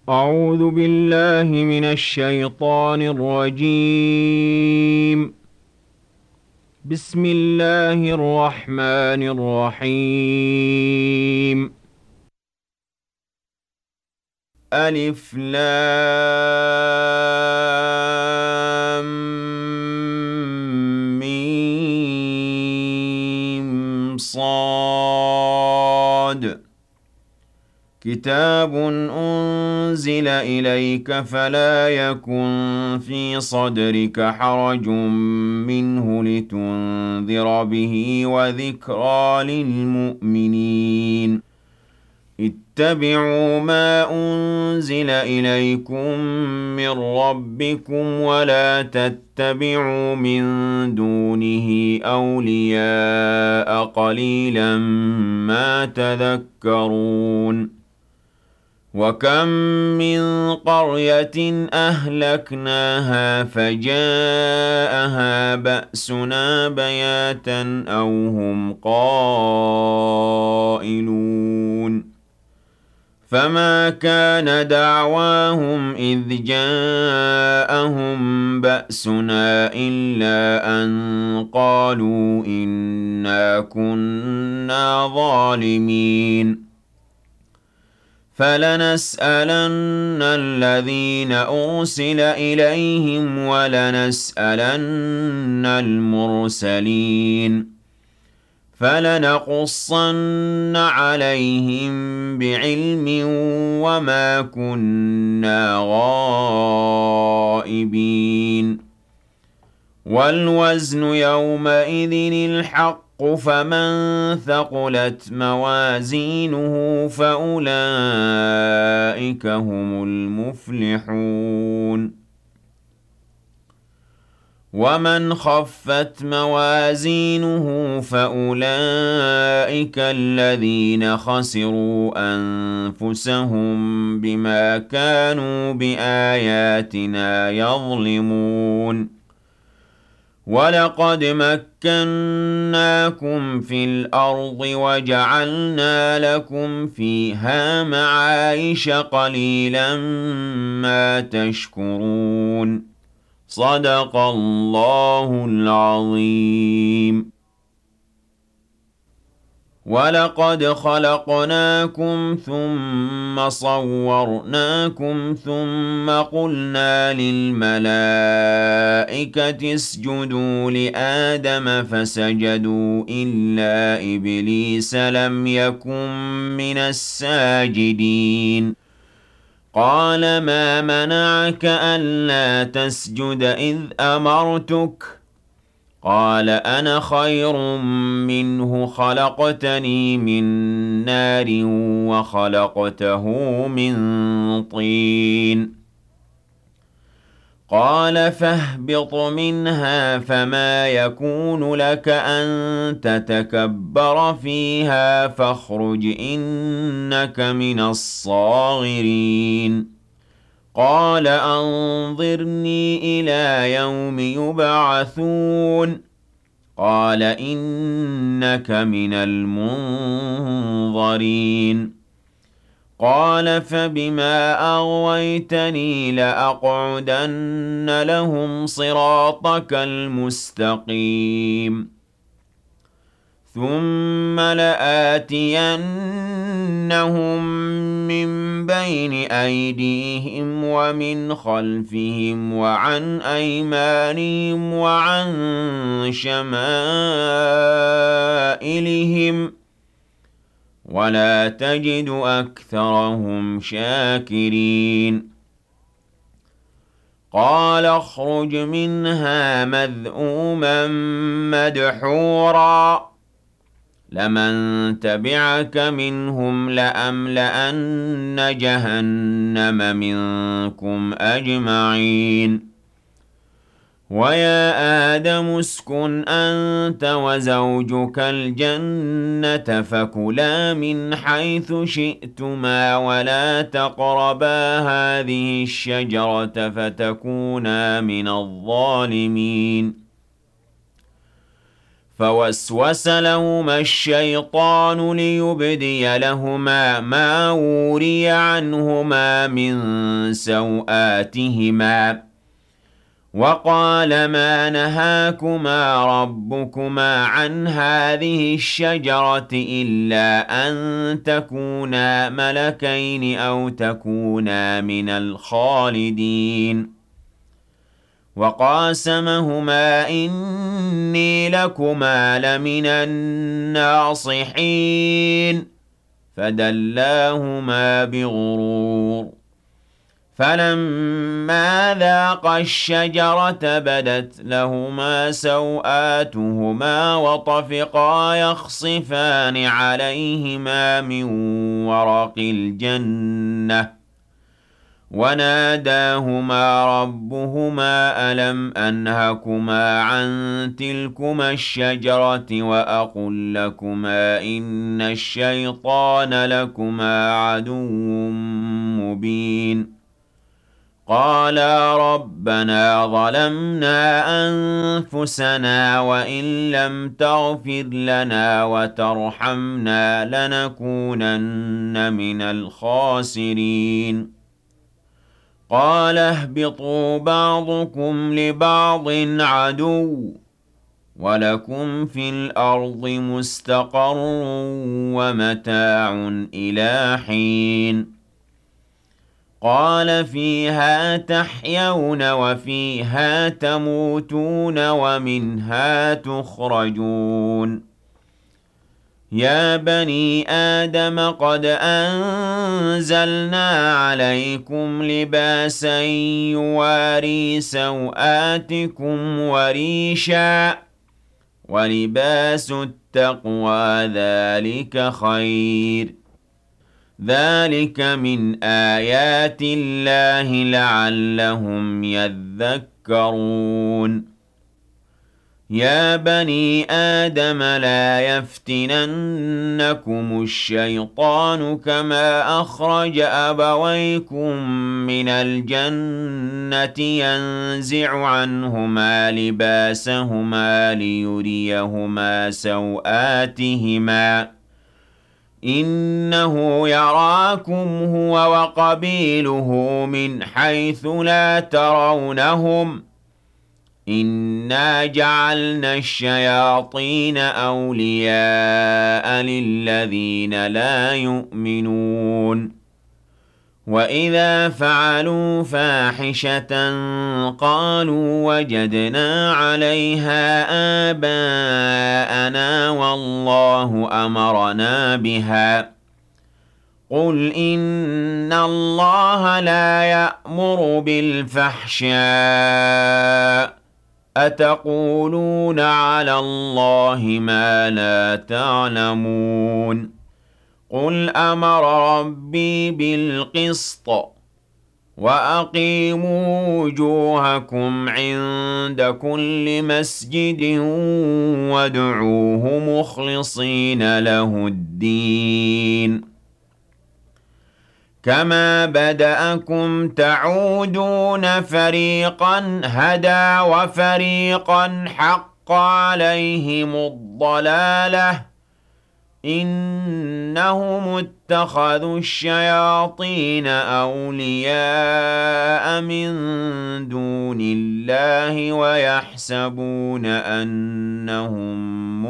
أعوذ بالله من الشيطان الرجيم. بسم الله الرحمن الرحيم. ألف لام ميم صاد. كتاب أنزل إليك فلا يكن في صدرك حرج منه لتنذر به وذكرى للمؤمنين. اتبعوا ما أنزل إليكم من ربكم ولا تتبعوا من دونه أولياء قليلا ما تذكرون. وكم من قرية أهلكناها فجاءها بأسنا بياتا أو هم قائلون. فما كان دعواهم إذ جاءهم بأسنا إلا أن قالوا إنا كنا ظالمين. فلنسألن الذين أرسل إليهم ولنسألن المرسلين. فلنقصن عليهم بعلم وما كنا غائبين. والوزن يومئذ الحق فمن ثقلت موازينه فأولئك هم المفلحون. ومن خفت موازينه فأولئك الذين خسروا أنفسهم بما كانوا بآياتنا يظلمون. ولقد مكناكم في الأرض وجعلنا لكم فيها معايش قليلا ما تشكرون. صدق الله العظيم. ولقد خلقناكم ثم صورناكم ثم قلنا للملائكة اسجدوا لآدم فسجدوا إلا إبليس لم يكن من الساجدين. قال ما منعك ألا تسجد إذ أمرتك؟ قال أنا خير منه خلقتني من نار وخلقته من طين. قال فاهبط منها فما يكون لك أن تتكبر فيها فاخرج إنك من الصاغرين. قال أنظرني إلى يوم يبعثون. قال إنك من المنظرين. قال فبما أغويتني لأقعدن لهم صراطك المستقيم ثم لآتينهم من بين أيديهم ومن خلفهم وعن أيمانهم وعن شمائلهم ولا تجد أكثرهم شاكرين. قال اخرج منها مذءوما مدحورا لمن تبعك منهم لأملأن جهنم منكم أجمعين. ويا آدم اسكن أنت وزوجك الجنة فكلا من حيث شئتما ولا تقربا هذه الشجرة فتكونا من الظالمين. فوسوس لهما الشيطان ليبدي لهما ما وري عنهما من سوآتهما وقال ما نهاكما ربكما عن هذه الشجرة إلا أن تكونا ملكين أو تكونا من الخالدين وقاسمهما إني لكما لمن الناصحين فدلاهما بغرور فلما ذاقا الشجرة بدت لهما سوآتهما وطفقا يخصفان عليهما من ورق الجنة وناداهما ربهما ألم أنهكما عن تلكما الشجرة وأقل لكما إن الشيطان لكما عدو مبين قالا ربنا ظلمنا أنفسنا وإن لم تغفر لنا وترحمنا لنكونن من الخاسرين قال اهبطوا بعضكم لبعض عدو ولكم في الأرض مستقر ومتاع إلى حين قال فيها تحيون وفيها تموتون ومنها تخرجون يا بني آدم قد أنزلنا عليكم لباسا يواري سوآتكم وريشا ولباس التقوى ذلك خير ذلك من آيات الله لعلهم يذكرون يا بني آدم لا يفتننكم الشيطان كما أخرج أبويكم من الجنة ينزع عنهما لباسهما ليريهما سوآتهما إنه يراكم هو وقبيله من حيث لا ترونهم إنا جعلنا الشياطين أولياء للذين لا يؤمنون وإذا فعلوا فاحشة قالوا وجدنا عليها آباءنا والله أمرنا بها قل إن الله لا يأمر بالفحشاء أتقولون على الله ما لا تعلمون قل أمر ربي بالقسط وأقيموا وجوهكم عند كل مسجد وادعوه مخلصين له الدين كما بدأكم تعودون فريقا هدى وفريقا حق عليهم الضلالة إنهم اتخذوا الشياطين أولياء من دون الله ويحسبون أنهم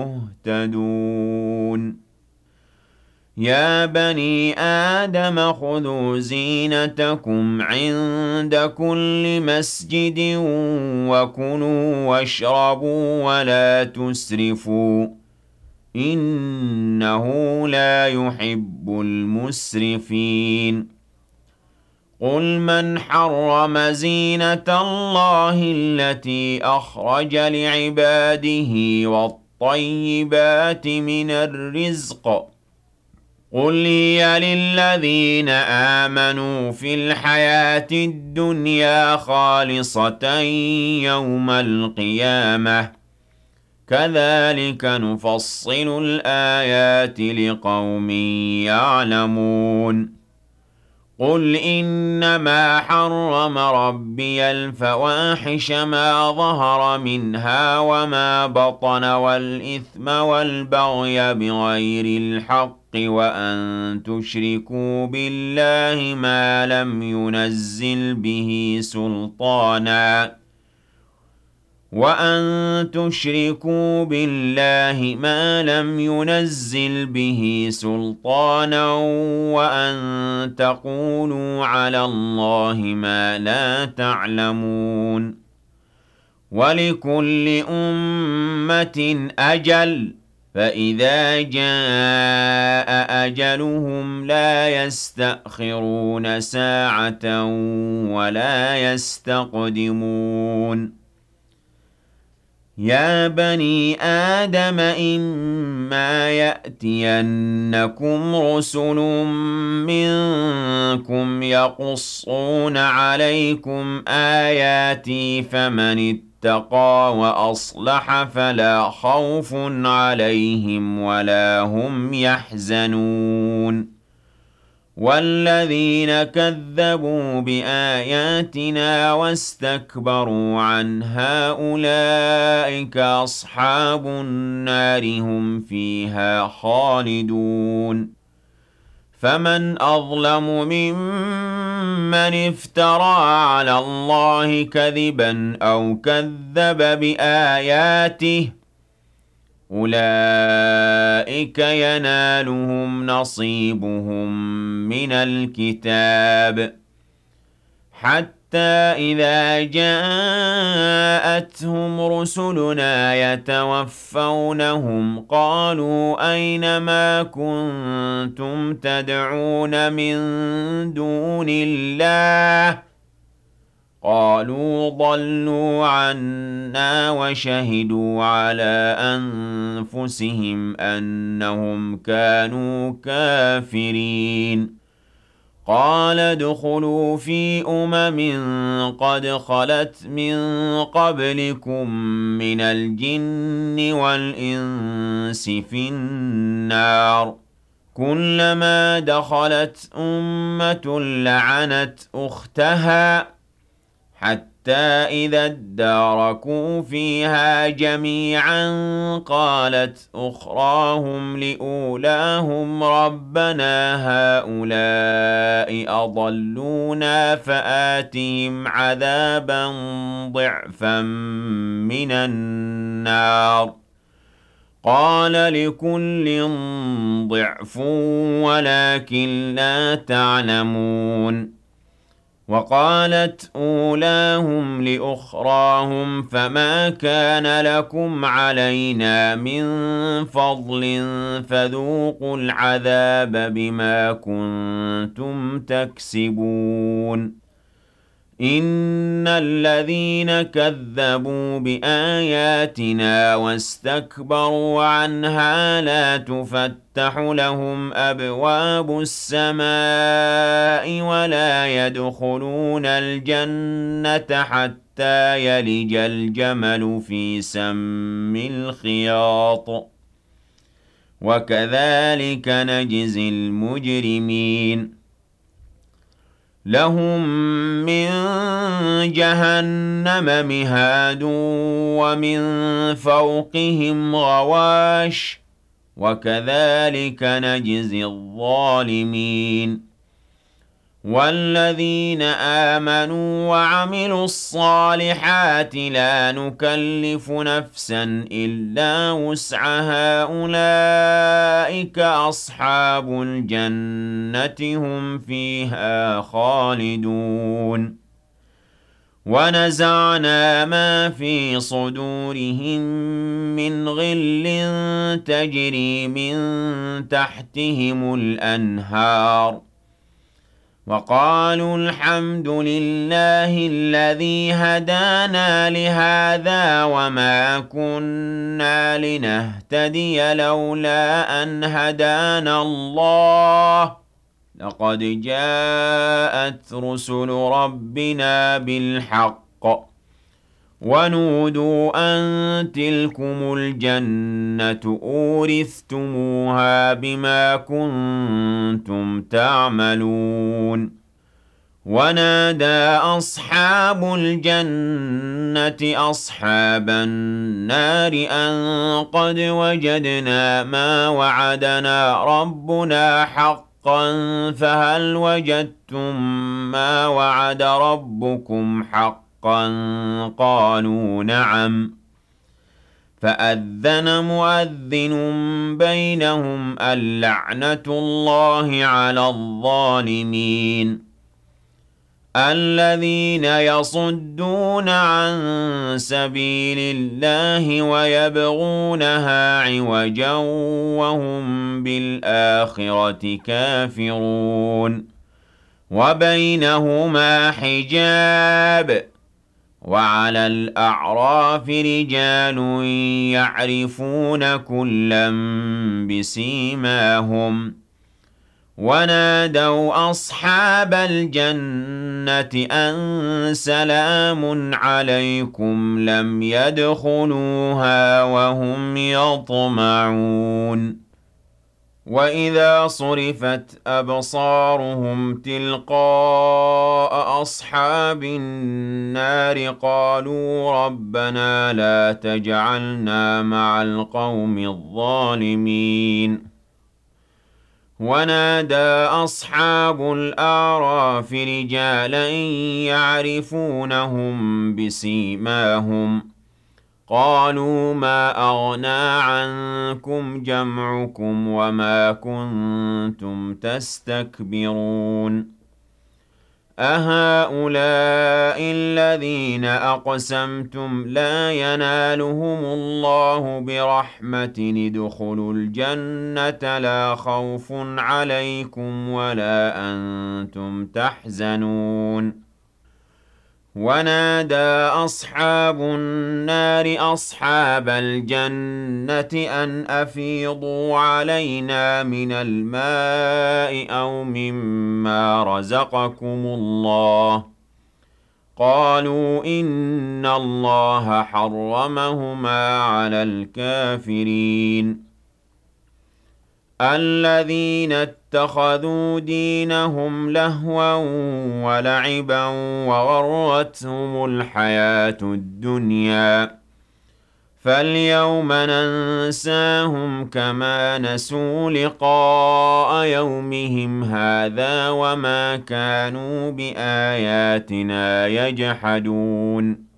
مهتدون يا بني آدم خذوا زينتكم عند كل مسجد وكلوا واشربوا ولا تسرفوا إنه لا يحب المسرفين قل من حرم زينة الله التي أخرج لعباده والطيبات من الرزق قل هي للذين آمنوا في الحياة الدنيا خالصة يوم القيامة كذلك نفصل الآيات لقوم يعلمون قُلْ إِنَّمَا حَرَّمَ رَبِّيَ الْفَوَاحِشَ مَا ظَهَرَ مِنْهَا وَمَا بَطَنَ وَالْإِثْمَ وَالْبَغْيَ بِغَيْرِ الْحَقِّ وَأَن تُشْرِكُوا بِاللَّهِ مَا لَمْ يُنَزِّلْ بِهِ سُلْطَانًا وَأَن تَقُولُوا عَلَى اللَّهِ مَا لَا تَعْلَمُونَ وَلِكُلِّ أُمَّةٍ أَجَلٌ ۖ فَإِذَا جَاءَ أَجَلُهُمْ لَا يَسْتَأْخِرُونَ سَاعَةً وَلَا يَسْتَقْدِمُونَ يَا بَنِي آدَمَ إِمَّا يَأْتِيَنَّكُمْ رُسُلٌ مِّنكُمْ يَقُصُّونَ عَلَيْكُمْ آيَاتِي فَمَنِ اتَّقَىٰ وَأَصْلَحَ فَلَا خَوْفٌ عَلَيْهِمْ وَلَا هُمْ يَحْزَنُونَ وَالَّذِينَ كَذَّبُوا بِآيَاتِنَا وَاسْتَكْبَرُوا عَنْهَا أُولَٰئِكَ أَصْحَابُ النَّارِ ۖ هُمْ فِيهَا خَالِدُونَ فَمَنْ أَظْلَمُ مِمَّنِ افْتَرَىٰ عَلَى اللَّهِ كَذِبًا أَوْ كَذَّبَ بِآيَاتِهِ ۚ أُولَٰئِكَ يَنَالُهُمْ نَصِيبُهُم مِّنَ الْكِتَابِ حَتَّىٰ إِذَا جَاءَتْهُمْ رُسُلُنَا يَتَوَفَّوْنَهُمْ قَالُوا أَيْنَ مَا كُنتُمْ تَدْعُونَ مِن دُونِ اللَّهِ ۖ قَالُوا ضَلُّوا عَنَّا وَشَهِدُوا عَلَىٰ أَنفُسِهِمْ أَنَّهُمْ كَانُوا كَافِرِينَ قَالَ ادْخُلُوا فِي قَدْ خَلَتْ مِن قَبْلِكُم مِّنَ الْجِنِّ وَالْإِنسِ فِي النَّارِ ۖ كُلَّمَا دَخَلَتْ أُمَّةٌ لَّعَنَتْ أُخْتَهَا حَتَّىٰ إِذَا ادَّارَكُوا فِيهَا جَمِيعًا قَالَتْ أُخْرَاهُمْ لِأُولَاهُمْ رَبَّنَا هَٰؤُلَاءِ أَضَلُّونَا فَآتِهِمْ عَذَابًا ضِعْفًا مِّنَ النَّارِ ۖ قَالَ لِكُلٍّ ضِعْفٌ وَلَٰكِن لَّا تَعْلَمُونَ وَقَالَتْ أُولَاهُمْ لِأُخْرَاهُمْ فَمَا كَانَ لَكُمْ عَلَيْنَا مِن فَضْلٍ فَذُوقُوا الْعَذَابَ بِمَا كُنتُمْ تَكْسِبُونَ إِنَّ الَّذِينَ كَذَّبُوا بِآيَاتِنَا وَاسْتَكْبَرُوا عَنْهَا لَا تُفَتَّحُ لَهُمْ أَبْوَابُ السَّمَاءِ وَلَا يَدْخُلُونَ الْجَنَّةَ حَتَّىٰ يَلِجَ الْجَمَلُ فِي سَمِّ الْخِيَاطِ ۚ وَكَذَٰلِكَ نَجْزِي الْمُجْرِمِينَ لَهُم مِّن جَهَنَّمَ مِهَادٌ وَمِن فَوْقِهِمْ غَوَاشٍ ۚ وَكَذَٰلِكَ نَجْزِي الظَّالِمِينَ وَالَّذِينَ آمَنُوا وَعَمِلُوا الصَّالِحَاتِ لَا نُكَلِّفُ نَفْسًا إِلَّا وُسْعَهَا أُولَٰئِكَ أَصْحَابُ الْجَنَّةِ ۖ هُمْ فِيهَا خَالِدُونَ وَنَزَعْنَا مَا فِي صُدُورِهِم مِّنْ غِلٍّ تَجْرِي مِن تَحْتِهِمُ الْأَنْهَارُ وَقَالُوا الْحَمْدُ لِلَّهِ الَّذِي هَدَانَا لِهَٰذَا وَمَا كُنَّا لِنَهْتَدِيَ لَوْلَا أَنْ هَدَانَا اللَّهُ ۖ لَقَدْ جَاءَتْ رُسُلُ رَبِّنَا بِالْحَقِّ ۖ وَنُودُوا أَن تِلْكُمُ الْجَنَّةُ أُورِثْتُمُوهَا بِمَا كُنتُمْ تَعْمَلُونَ ونادى أصحاب الجنة أصحاب النار أن قد وجدنا ما وعدنا ربنا حقا فهل وجدتم ما وعد ربكم حقا قالوا نعم فأذن مؤذن بينهم اللعنة الله على الظالمين الذين يصدون عن سبيل الله ويبغونها عوجا وهم بالآخرة كافرون وبينهما حجاب وعلى الأعراف رجال يعرفون كلا بسيماهم ونادوا أصحاب الجنة أن سلام عليكم لم يدخلوها وهم يطمعون وإذا صرفت أبصارهم تلقاء أصحاب النار قالوا ربنا لا تجعلنا مع القوم الظالمين ونادى أصحاب الأعراف رجالا يعرفونهم بسيماهم قالوا ما أغنى عنكم جمعكم وما كنتم تستكبرون أهؤلاء الذين أقسمتم لا ينالهم الله برحمة ادخلوا الجنة لا خوف عليكم ولا أنتم تحزنون ونادى أصحاب النار أصحاب الجنة أن أفيضوا علينا من الماء أو مما رزقكم الله قالوا إن الله حرمهما على الكافرين الذين اتخذوا دينهم لهوا ولعبا وغرتهم الحياة الدنيا فاليوم ننساهم كما نسوا لقاء يومهم هذا وما كانوا بآياتنا يجحدون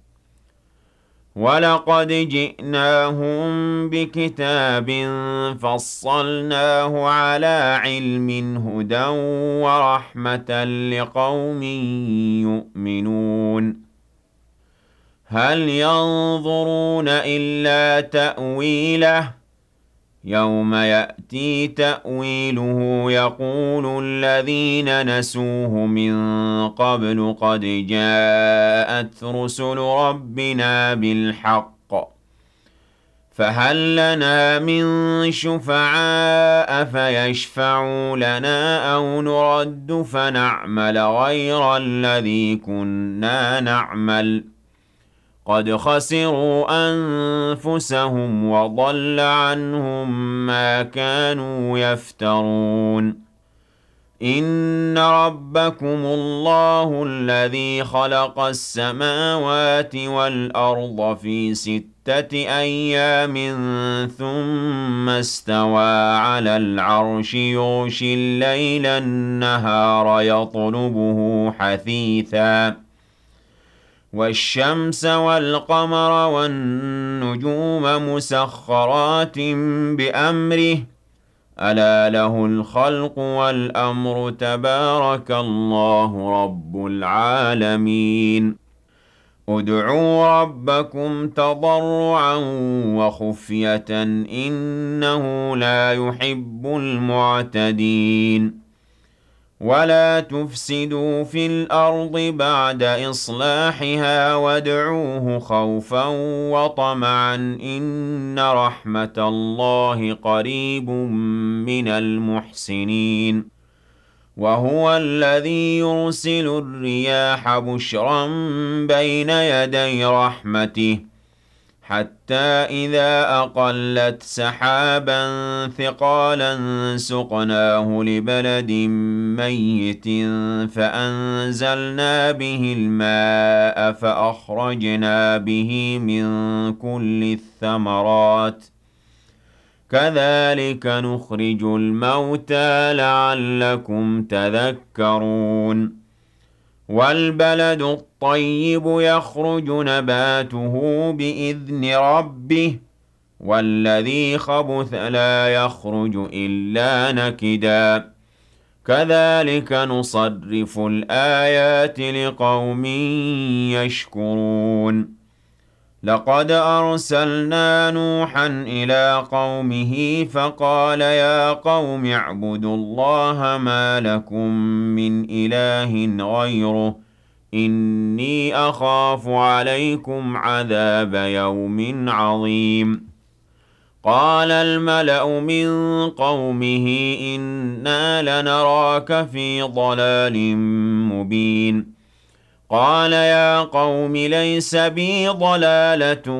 ولقد جئناهم بكتاب فصلناه على علم هدى ورحمة لقوم يؤمنون هل ينظرون إلا تأويله يوم يأتي تأويله يقول الذين نسوه من قبل قد جاءت رسل ربنا بالحق فهل لنا من شفعاء فيشفعوا لنا أو نرد فنعمل غير الذي كنا نعمل قد خسروا أنفسهم وضل عنهم ما كانوا يفترون إن ربكم الله الذي خلق السماوات والأرض في 6 أيام ثم استوى على العرش يغشي الليل النهار يطلبه حثيثاً والشمس والقمر والنجوم مسخرات بأمره ألا له الخلق والأمر تبارك الله رب العالمين ادعوا ربكم تضرعا وخفية إنه لا يحب المعتدين ولا تفسدوا في الأرض بعد إصلاحها وادعوه خوفا وطمعا إن رحمة الله قريب من المحسنين وهو الذي يرسل الرياح بشرا بين يدي رحمته حتى إذا أقلت سحابا ثقالا سقناه لبلد ميت فأنزلنا به الماء فأخرجنا به من كل الثمرات كذلك نخرج الموتى لعلكم تذكرون والبلد الطيب يخرج نباته بإذن ربه والذي خبث لا يخرج إلا نكدا كذلك نصرف الآيات لقوم يشكرون لقد أرسلنا نوحا إلى قومه فقال يا قوم اعبدوا الله ما لكم من إله غيره إني أخاف عليكم عذاب يوم عظيم قال الملأ من قومه إنا لنراك في ضلال مبين قال يا قوم ليس بي ضلالة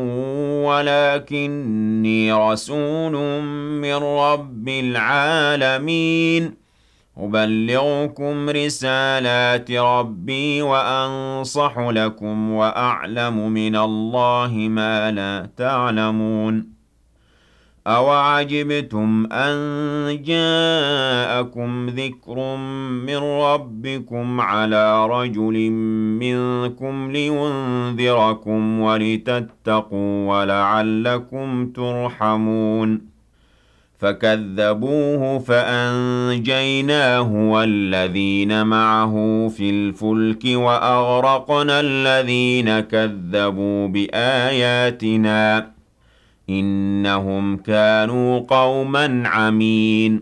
ولكني رسول من رب العالمين أبلغكم رسالات ربي وأنصح لكم وأعلم من الله ما لا تعلمون أَوَعَجِبْتُمْ أَن جَاءَكُمْ ذِكْرٌ مِّن رَّبِّكُمْ عَلَىٰ رَجُلٍ مِّنكُمْ لِيُنذِرَكُمْ وَلِتَتَّقُوا وَلَعَلَّكُمْ تُرْحَمُونَ فَكَذَّبُوهُ فَأَنجَيْنَاهُ وَالَّذِينَ مَعَهُ فِي الْفُلْكِ وَأَغْرَقْنَا الَّذِينَ كَذَّبُوا بِآيَاتِنَا إنهم كانوا قوما عمين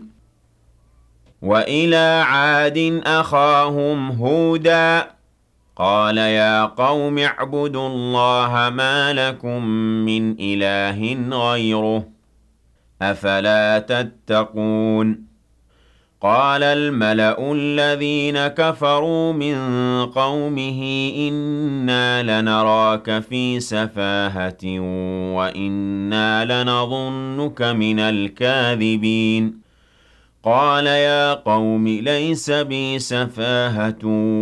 وإلى عاد أخاهم هودا قال يا قوم اعبدوا الله ما لكم من إله غيره أفلا تتقون قال الملأ الذين كفروا من قومه إنا لنراك في سفاهة وإنا لنظنك من الكاذبين قال يا قوم ليس بي سفاهة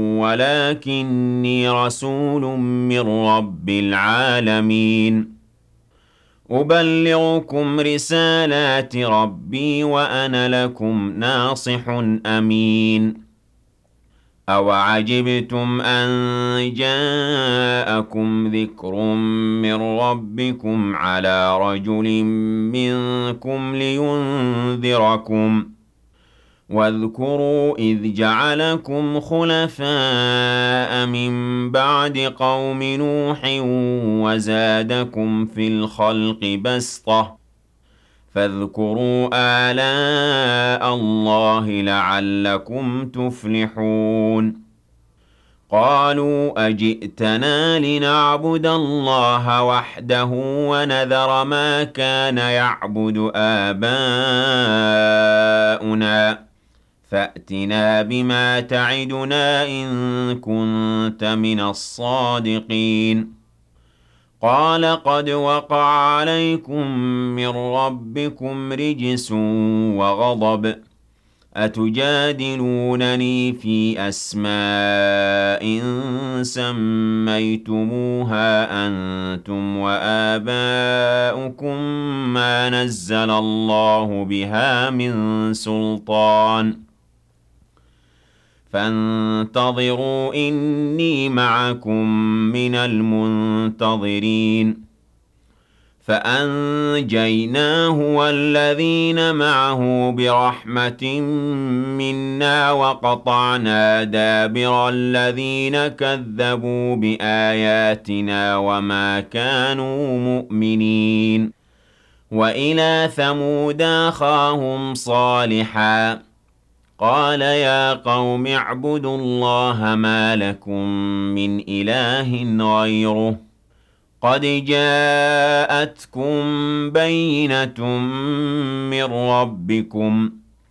ولكني رسول من رب العالمين أبلغكم رسالات ربي وأنا لكم ناصح أمين أَوَعَجِبْتُمْ أَن جَاءَكُمْ ذِكْرٌ مِّن رَّبِّكُمْ عَلَىٰ رَجُلٍ مِّنكُمْ لِيُنذِرَكُمْ واذكروا إذ جعلكم خلفاء من بعد قوم نوح وزادكم في الخلق بسطة فاذكروا آلاء الله لعلكم تفلحون قالوا أجئتنا لنعبد الله وحده ونذر ما كان يعبد آباؤنا فأتنا بما تعدنا إن كنت من الصادقين قال قد وقع عليكم من ربكم رجس وغضب أتجادلونني في أسماء سميتموها أنتم وآباؤكم ما نزل الله بها من سلطان فانتظروا إني معكم من المنتظرين فأنجيناه والذين معه برحمة منا وقطعنا دابر الذين كذبوا بآياتنا وما كانوا مؤمنين وإلى ثمود أخاهم صالحا قال يا قوم اعبدوا الله ما لكم من إله غيره قد جاءتكم بينة من ربكم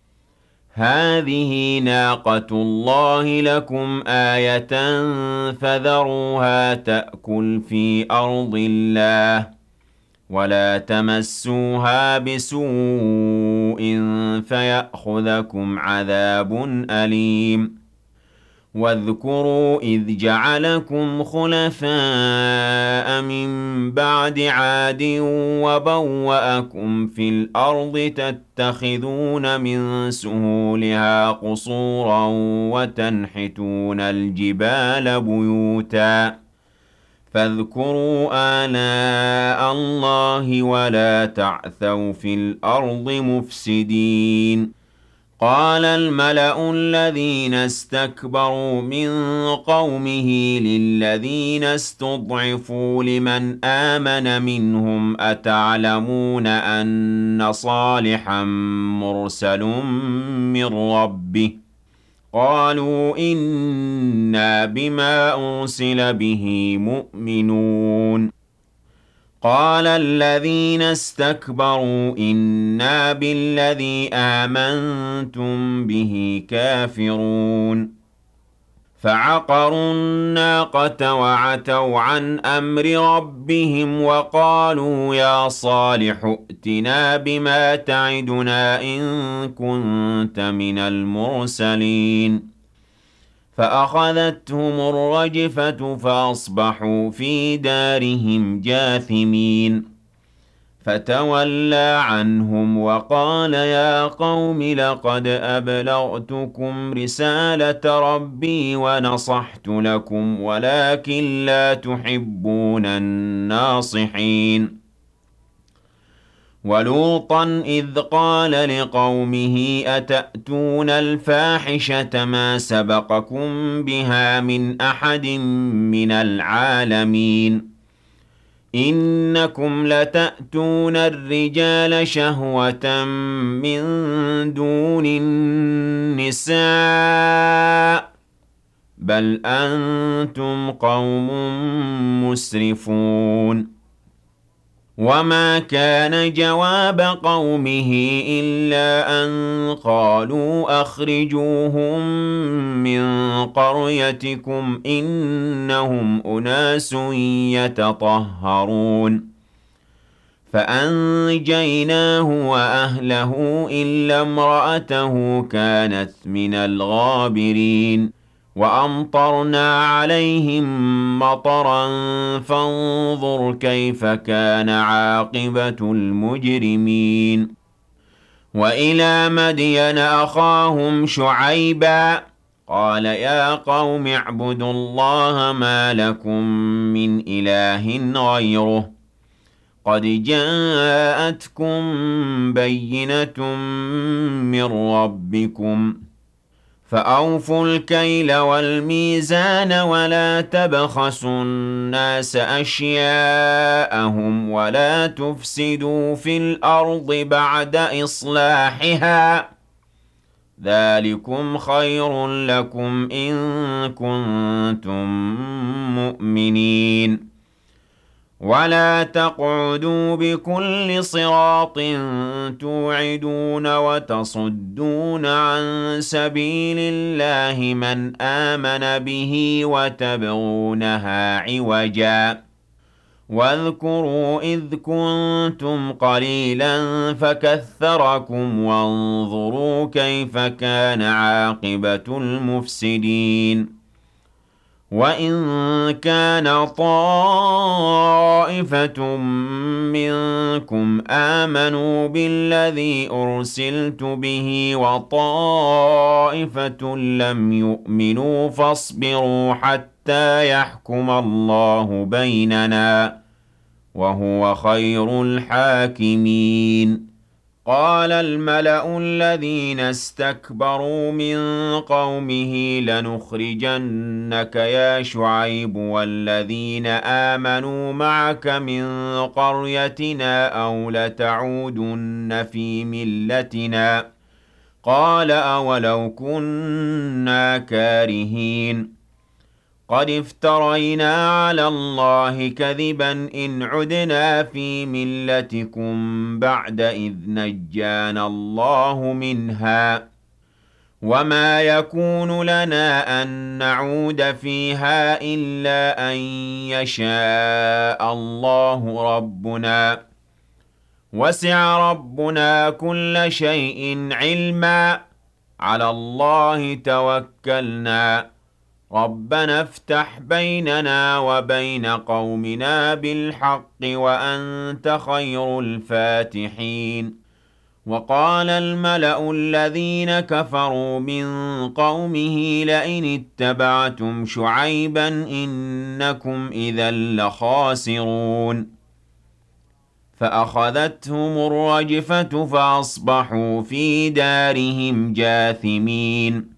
هذه ناقة الله لكم آية فذروها تأكل في أرض الله ولا تمسوها بسوء فيأخذكم عذاب أليم واذكروا إذ جعلكم خلفاء من بعد عاد وبوأكم في الأرض تتخذون من سهولها قصورا وتنحتون الجبال بيوتا فاذكروا آلاء الله ولا تعثوا في الأرض مفسدين قال الملأ الذين استكبروا من قومه للذين استضعفوا لمن آمن منهم أتعلمون أن صالحا مرسل من ربه قالوا إنا بما أرسل به مؤمنون قال الذين استكبروا إنا بالذي آمنتم به كافرون فعقروا الناقة وعتوا عن أمر ربهم وقالوا يا صالح ائتنا بما تعدنا إن كنت من المرسلين فأخذتهم الرجفة فأصبحوا في دارهم جاثمين فتولى عنهم وقال يا قوم لقد أبلغتكم رسالة ربي ونصحت لكم ولكن لا تحبون الناصحين ولوطا إذ قال لقومه أتأتون الفاحشة ما سبقكم بها من أحد من العالمين إنكم لتأتون الرجال شهوة من دون النساء بل أنتم قوم مسرفون وما كان جواب قومه إلا أن قالوا أخرجوهم من قريتكم إنهم أناس يتطهرون فأنجيناه وأهله إلا امرأته كانت من الغابرين وأمطرنا عليهم مطرا فانظر كيف كان عاقبة المجرمين وإلى مدين أخاهم شعيبا قال يا قوم اعبدوا الله ما لكم من إله غيره قد جاءتكم بينة من ربكم فأوفوا الكيل والميزان ولا تبخسوا الناس أشياءهم ولا تفسدوا في الأرض بعد إصلاحها ذلكم خير لكم إن كنتم مؤمنين ولا تقعدوا بكل صراط توعدون وتصدون عن سبيل الله من آمن به وتبغونها عوجا واذكروا إذ كنتم قليلا فكثركم وانظروا كيف كان عاقبة المفسدين وإن كان طائفة منكم آمنوا بالذي أرسلت به وطائفة لم يؤمنوا فاصبروا حتى يحكم الله بيننا وهو خير الحاكمين قال الملأ الذين استكبروا من قومه لنخرجنك يا شعيب والذين آمنوا معك من قريتنا أو لتعودن في ملتنا قال أولو كنا كارهين قد افترينا على الله كذبا إن عدنا في ملتكم بعد إذ نجانا الله منها وما يكون لنا أن نعود فيها إلا أن يشاء الله ربنا وسع ربنا كل شيء علما على الله توكلنا ربنا افتح بيننا وبين قومنا بالحق وأنت خير الفاتحين وقال الملأ الذين كفروا من قومه لئن اتبعتم شعيبا إنكم إذا لخاسرون فأخذتهم الرجفة فأصبحوا في دارهم جاثمين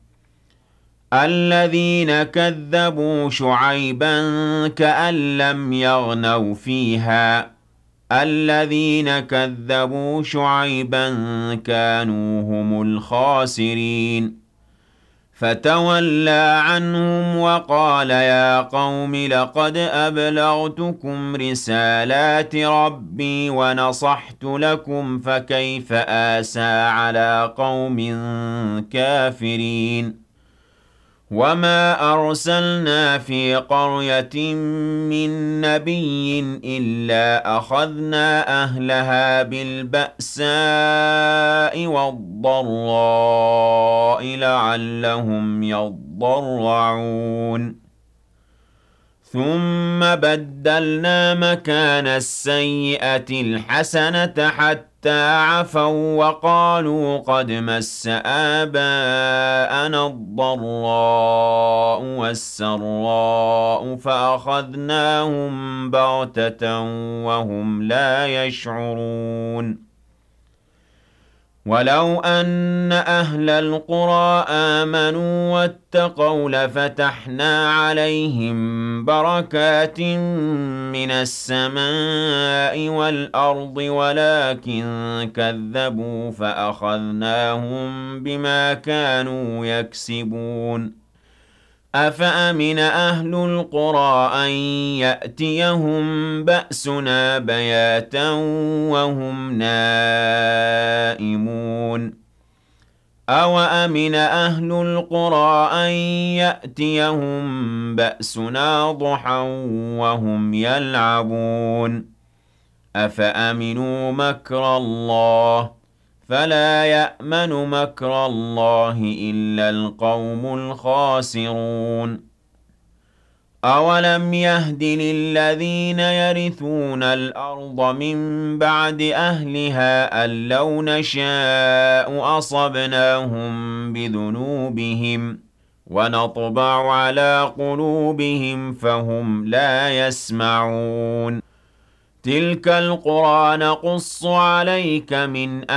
الذين كذبوا شعيبا كأن لم يغنوا فيها الذين كذبوا شعيبا كانوا هم الخاسرين فتولى عنهم وقال يا قوم لقد أبلغتكم رسالات ربي ونصحت لكم فكيف آسى على قوم كافرين وما أرسلنا في قرية من نبي إلا أخذنا أهلها بالبأساء والضراء لعلهم يضرعون ثم بدلنا مكان السيئة الحسنة حتى عفوا وقالوا قد مس آباءنا الضراء والسراء فأخذناهم بغتة وهم لا يشعرون ولو أن أهل القرى آمنوا واتقوا لفتحنا عليهم بركات من السماء والأرض ولكن كذبوا فأخذناهم بما كانوا يكسبون أفأمن أهل القرى أن يأتيهم بأسنا بياتا وهم نائمون أوأمن أهل القرى أن يأتيهم بأسنا ضحى وهم يلعبون أفأمنوا مكر الله فلا يأمن مكر الله إلا القوم الخاسرون أولم يهد للذين يرثون الأرض من بعد أهلها أن لو نشاء أصبناهم بذنوبهم ونطبع على قلوبهم فهم لا يسمعون تلك القرى نقص عليك من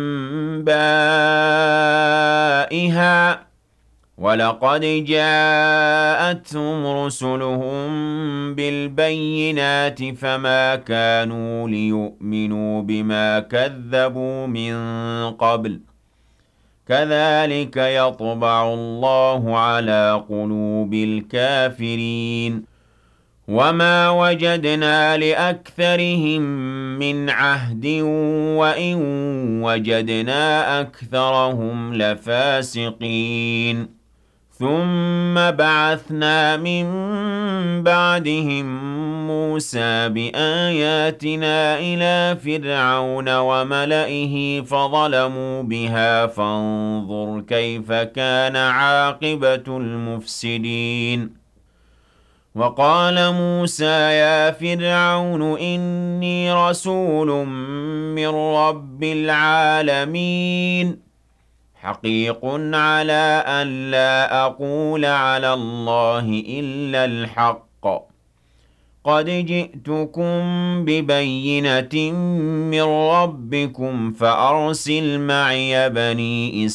أنبائها ولقد جاءتهم رسلهم بالبينات فما كانوا ليؤمنوا بما كذبوا من قبل كذلك يطبع الله على قلوب الكافرين وما وجدنا لأكثرهم من عهد وإن وجدنا أكثرهم لفاسقين ثم بعثنا من بعدهم موسى بآياتنا إلى فرعون وملئه فظلموا بها فانظر كيف كان عاقبة المفسدين وقال موسى يا فرعون إني رسول من رب العالمين حقيق على أن لا أقول على الله إلا الحق قد جئتكم ببينة من ربكم فأرسل معي بني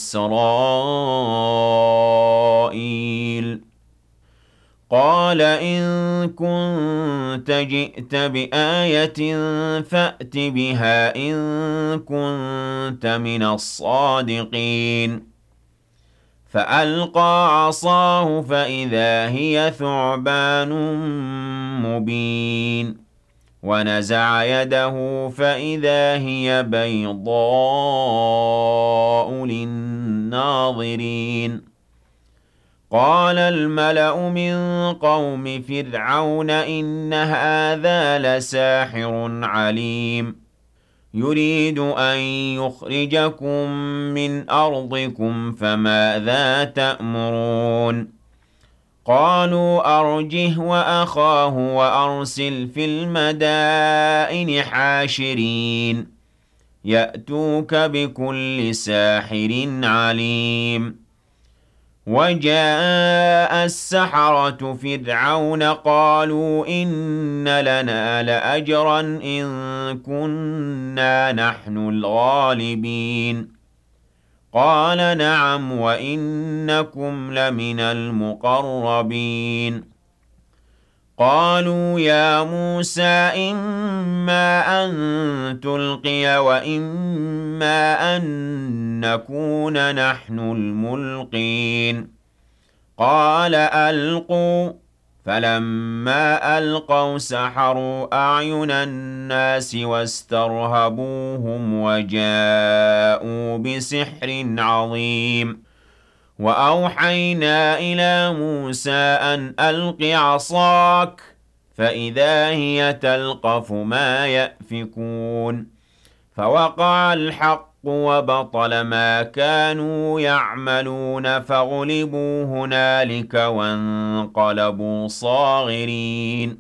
إسرائيل قال إن كنت جئت بآية فأت بها إن كنت من الصادقين فألقى عصاه فإذا هي ثعبان مبين ونزع يده فإذا هي بيضاء للناظرين قال الملأ من قوم فرعون إن هذا لساحر عليم يريد أن يخرجكم من أرضكم فماذا تأمرون قالوا أرجه وأخاه وأرسل في المدائن حاشرين يأتوك بكل ساحر عليم وجاء السحرة فرعون قالوا إن لنا لأجرا إن كنا نحن الغالبين قال نعم وإنكم لمن المقربين قالوا يا موسى إما أن تلقي وإما أن نكون نحن الملقين قال ألقوا فلما ألقوا سحروا أعين الناس واسترهبوهم وجاءوا بسحر عظيم وأوحينا إلى موسى أن ألق عصاك فإذا هي تلقف ما يأفكون فوقع الحق وبطل ما كانوا يعملون فغلبوا هنالك وانقلبوا صاغرين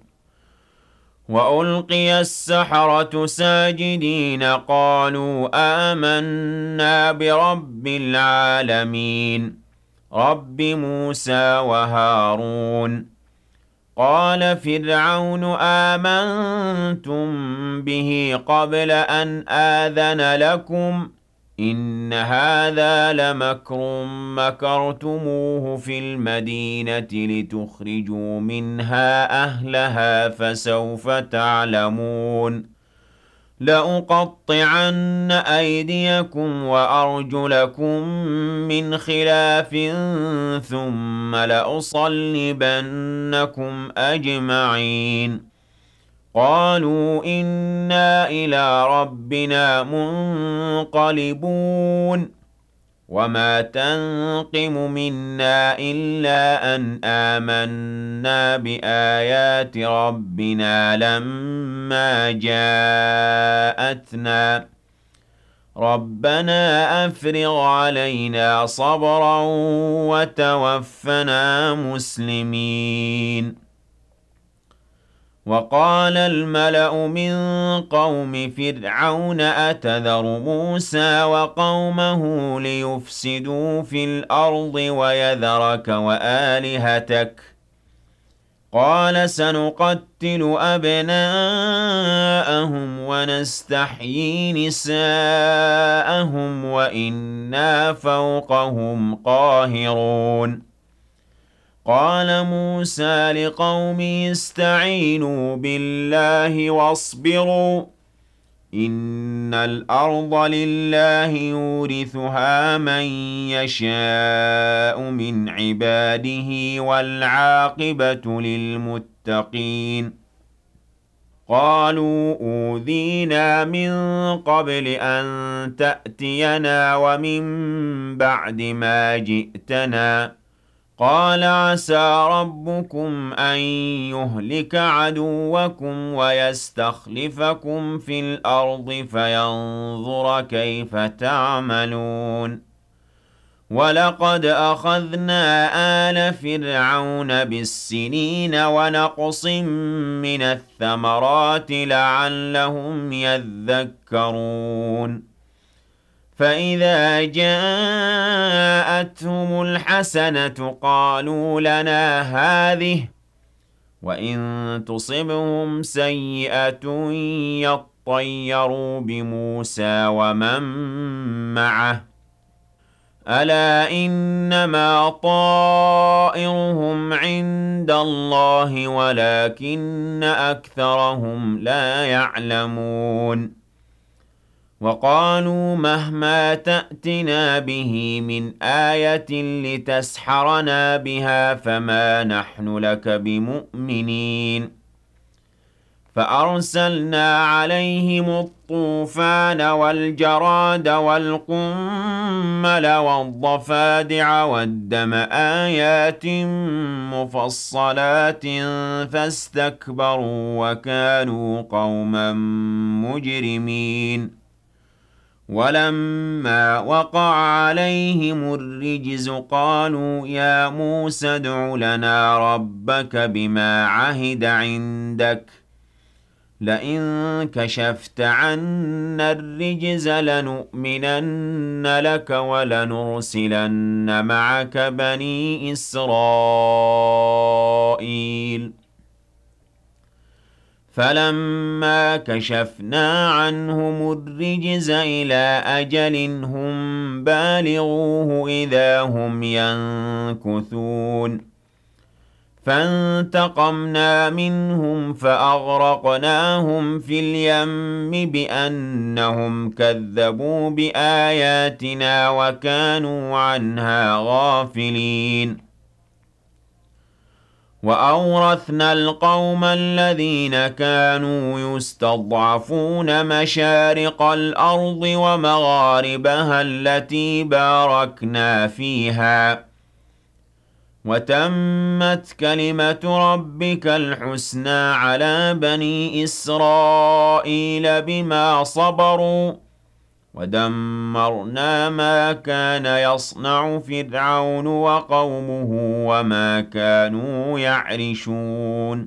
وألقي السحرة ساجدين قالوا آمنا برب العالمين رب موسى وهارون قال فرعون آمنتم به قبل أن آذن لكم إن هذا لمكر مكرتموه في المدينة لتخرجوا منها أهلها فسوف تعلمون لأقطعن أيديكم وأرجلكم من خلاف ثم لأصلبنكم أجمعين قالوا إنا إلى ربنا منقلبون وما تنقم منا إلا أن آمنا بآيات ربنا لما جاءتنا ربنا أفرغ علينا صبرا وتوفنا مسلمين وقال الملأ من قوم فرعون أتذر موسى وقومه ليفسدوا في الأرض ويذرك وآلهتك قال سنقتل أبناءهم ونستحيي نساءهم وإنا فوقهم قاهرون قال موسى لقومه استعينوا بالله واصبروا إن الأرض لله يورثها من يشاء من عباده والعاقبة للمتقين قالوا أوذينا من قبل أن تأتينا ومن بعد ما جئتنا قال عسى ربكم أن يهلك عدوكم ويستخلفكم في الأرض فينظر كيف تعملون ولقد أخذنا آل فرعون بالسنين ونقص من الثمرات لعلهم يذكرون فإذا جاءتهم الحسنة قالوا لنا هذه وإن تصبهم سيئة يطيروا بموسى ومن معه ألا إنما طائرهم عند الله ولكن أكثرهم لا يعلمون وقالوا مهما تأتنا به من آية لتسحرنا بها فما نحن لك بمؤمنين فأرسلنا عليهم الطوفان والجراد والقمل والضفادع والدم آيات مفصلات فاستكبروا وكانوا قوما مجرمين ولما وقع عليهم الرجز قالوا يا موسى ادع لنا ربك بما عهد عندك لئن كشفت عنا الرجز لنؤمنن لك ولنرسلن معك بني إسرائيل فلما كشفنا عنهم الرجز إلى أجل هم بالغوه إذا هم ينكثون فانتقمنا منهم فأغرقناهم في اليم بأنهم كذبوا بآياتنا وكانوا عنها غافلين وأورثنا القوم الذين كانوا يستضعفون مشارق الأرض ومغاربها التي باركنا فيها وتمت كلمة ربك الحسنى على بني إسرائيل بما صبروا ودمرنا ما كان يصنع فرعون وقومه وما كانوا يعرشون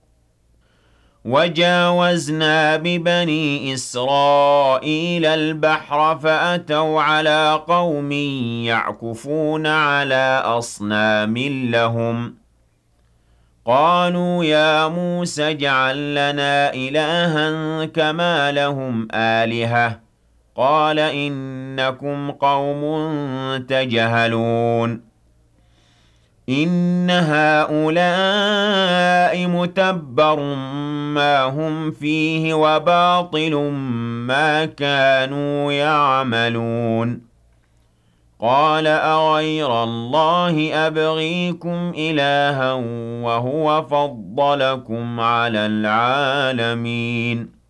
وجاوزنا ببني إسرائيل البحر فأتوا على قوم يعكفون على أصنام لهم قالوا يا موسى اجعل لنا إلها كما لهم آلهة قال إنكم قوم تجهلون إن هؤلاء متبر ما هم فيه وباطل ما كانوا يعملون قال أغير الله أبغيكم إلها وهو فضلكم على العالمين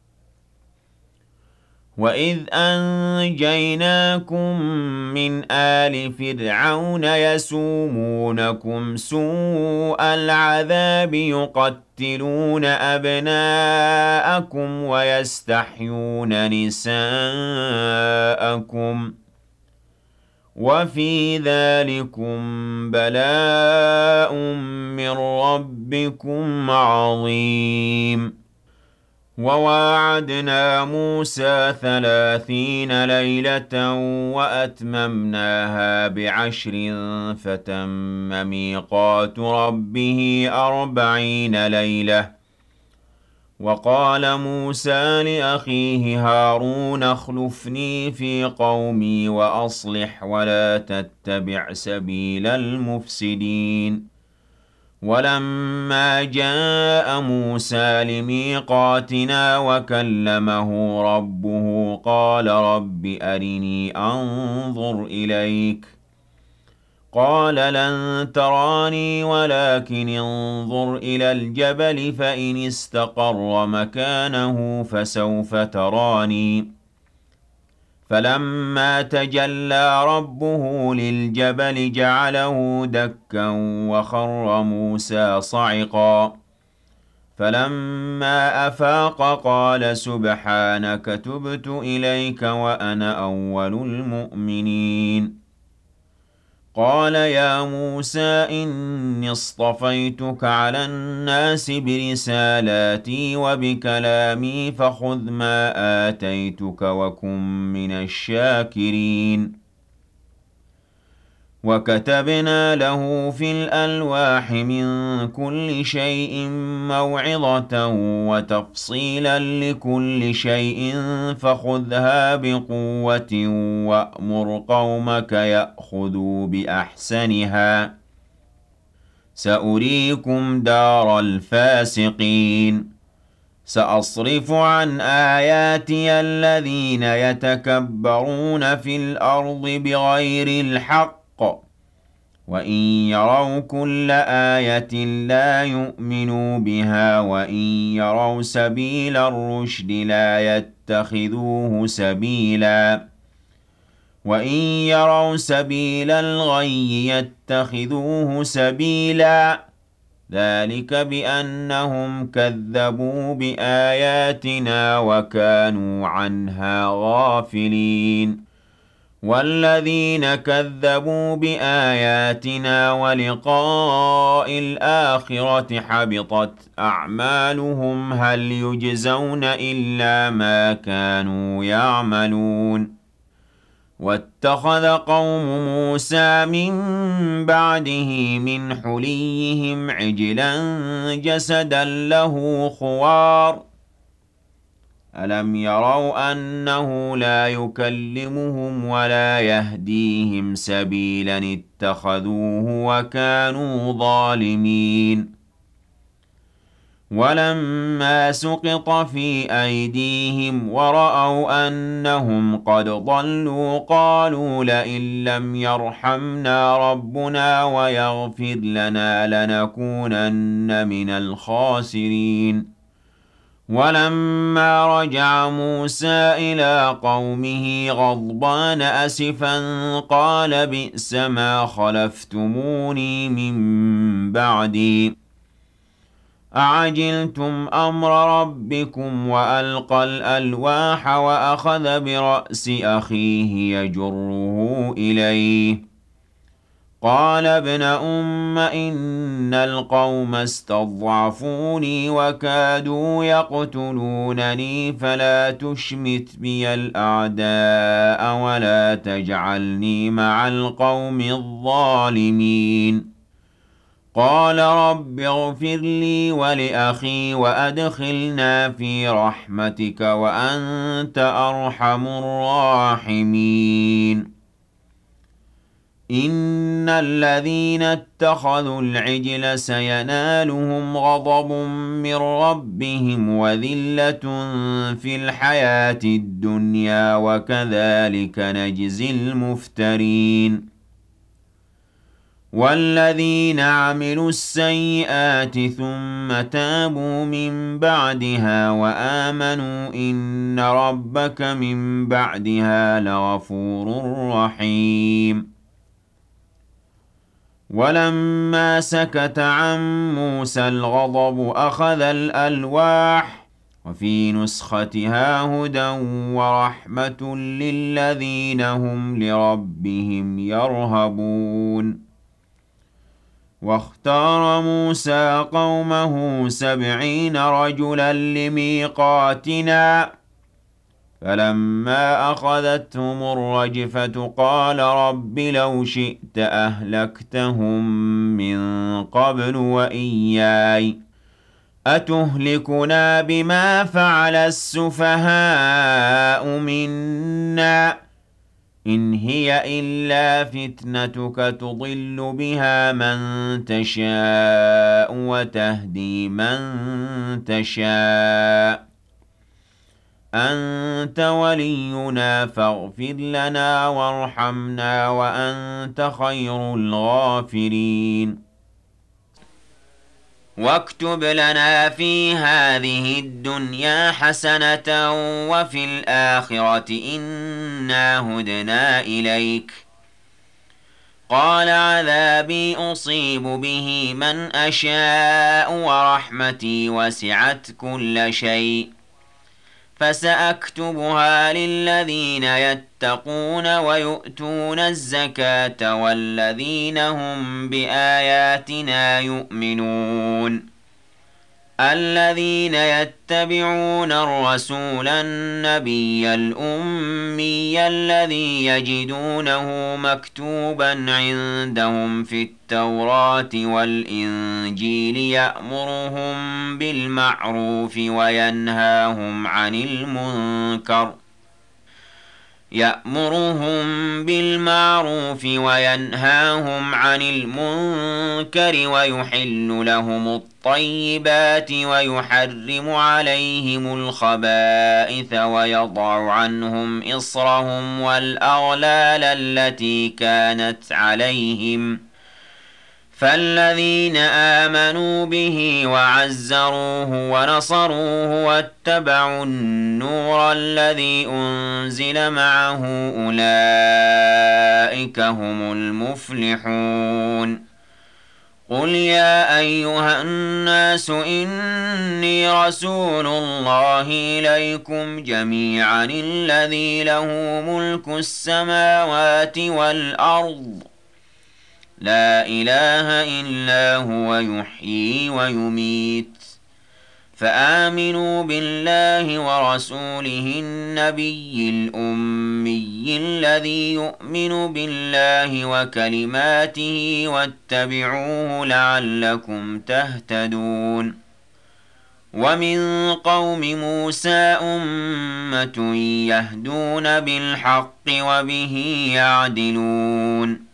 وَإِذْ أَنْجَيْنَاكُمْ مِنْ آلِ فِرْعَوْنَ يَسُومُونَكُمْ سُوءَ الْعَذَابِ يُقَتِّلُونَ أَبْنَاءَكُمْ وَيَسْتَحْيُونَ نِسَاءَكُمْ وَفِي ذَلِكُمْ بَلَاءٌ مِّن رَّبِّكُمْ عَظِيمٌ وَوَاعَدْنَا مُوسَى 30 لَيْلَةً وَأَتْمَمْنَاهَا ب10 فَتَمَّ مِيقَاتُ رَبِّهِ 40 لَيْلَةً وَقَالَ مُوسَى لِأَخِيهِ هَارُونَ اخْلُفْنِي فِي قَوْمِي وَأَصْلِحْ وَلَا تَتَّبِعْ سَبِيلَ الْمُفْسِدِينَ وَلَمَّا جَاءَ مُوسَى لِمِيقَاتِنَا وَكَلَّمَهُ رَبُّهُ قَالَ رَبِّ أَرِنِي أَنظُرْ إِلَيْكَ قَالَ لَن تَرَانِي وَلَكِنِ انظُرْ إِلَى الْجَبَلِ فَإِنِ اسْتَقَرَّ مَكَانَهُ فَسَوْفَ تَرَانِي فَلَمَّا تَجَلَّى رَبُّهُ لِلْجَبَلِ جَعَلَهُ دَكًّا وَخَرَّ مُوسَىٰ صَعِقًا فَلَمَّا أَفَاقَ قَالَ سُبْحَانَكَ تُبْتُ إِلَيْكَ وَأَنَا أَوَّلُ الْمُؤْمِنِينَ قَالَ يَا مُوسَىٰ إِنِّي اصْطَفَيْتُكَ عَلَى النَّاسِ بِرِسَالَاتِي وَبِكَلَامِي فَخُذْ مَا آتَيْتُكَ وَكُن مِّنَ الشَّاكِرِينَ وَكَتَبْنَا لَهُ فِي الْأَلْوَاحِ مِن كُلِّ شَيْءٍ مَّوْعِظَةً وَتَفْصِيلًا لِّكُلِّ شَيْءٍ فَخُذْهَا بِقُوَّةٍ وَأْمُرْ قَوْمَكَ يَأْخُذُوا بِأَحْسَنِهَا سَأُرِيكُمْ دَارَ الْفَاسِقِينَ سَأَصْرِفُ عَنْ آيَاتِيَ الَّذِينَ يَتَكَبَّرُونَ فِي الْأَرْضِ بِغَيْرِ الْحَقِّ وَإِن يَرَوْا كُلَّ آيَةٍ لَّا يُؤْمِنُوا بِهَا وَإِن يَرَوْا سَبِيلَ الرُّشْدِ لَا يَتَّخِذُوهُ سَبِيلًا وَإِن يَرَوْا سَبِيلَ الْغَيِّ يَتَّخِذُوهُ سَبِيلًا ذلك بأنهم كذبوا بآياتنا وكانوا عنها غافلين والذين كذبوا بآياتنا ولقاء الآخرة حبطت أعمالهم هل يجزون إلا ما كانوا يعملون واتخذ قوم موسى من بعده من حليهم عجلا جسدا له خوار ألم يروا أنه لا يكلمهم ولا يهديهم سبيلا اتخذوه وكانوا ظالمين ولما سقط في أيديهم ورأوا أنهم قد ضلوا قالوا لئن لم يرحمنا ربنا ويغفر لنا لنكونن من الخاسرين ولما رجع موسى إلى قومه غضبان أسفا قال بئس ما خلفتموني من بعدي أعجلتم أمر ربكم وألقى الألواح وأخذ برأس أخيه يجره إليه قال ابن إن القوم استضعفوني وكادوا يقتلونني فلا تشمت بي الأعداء ولا تجعلني مع القوم الظالمين قال رب اغفر لي ولأخي وأدخلنا في رحمتك وأنت أرحم الراحمين إن الذين اتخذوا العجل سينالهم غضب من ربهم وذلة في الحياة الدنيا وكذلك نجزي المفترين والذين عملوا السيئات ثم تابوا من بعدها وآمنوا إن ربك من بعدها لغفور رحيم ولما سكت عن موسى الغضب أخذ الألواح وفي نسختها هدى ورحمة للذين هم لربهم يرهبون واختار موسى قومه 70 رجلا لميقاتنا فلما أخذتهم الرجفة قال رب لو شئت أهلكتهم من قبل وإياي أتهلكنا بما فعل السفهاء منا إن هي إلا فتنتك تضل بها من تشاء وتهدي من تشاء أنت ولينا فاغفر لنا وارحمنا وأنت خير الغافرين واكتب لنا في هذه الدنيا حسنة وفي الآخرة إنا هدنا إليك قال عذابي أصيب به من أشاء ورحمتي وسعت كل شيء فسأكتبها للذين يتقون ويؤتون الزكاة والذين هم بآياتنا يؤمنون الذين يتبعون الرسول النبي الأمي الذي يجدونه مكتوبا عندهم في التوراة والإنجيل يأمرهم بالمعروف وينهاهم عن المنكر ويحل لهم الطيبات ويحرم عليهم الخبائث ويضع عنهم إصرهم والأغلال التي كانت عليهم فالذين آمنوا به وعزروه ونصروه واتبعوا النور الذي أنزل معه أولئك هم المفلحون قل يا أيها الناس إني رسول الله إليكم جميعا الذي له ملك السماوات والأرض لا إله إلا هو يحيي ويميت فآمنوا بالله ورسوله النبي الأمي الذي يؤمن بالله وكلماته واتبعوه لعلكم تهتدون ومن قوم موسى أمة يهدون بالحق وبه يعدلون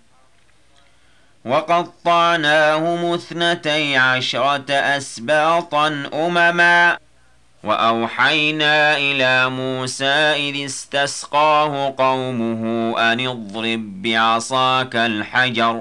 وقطعناهم 12 أسباطا أمما وأوحينا إلى موسى إذ استسقاه قومه أن اضرب بعصاك الحجر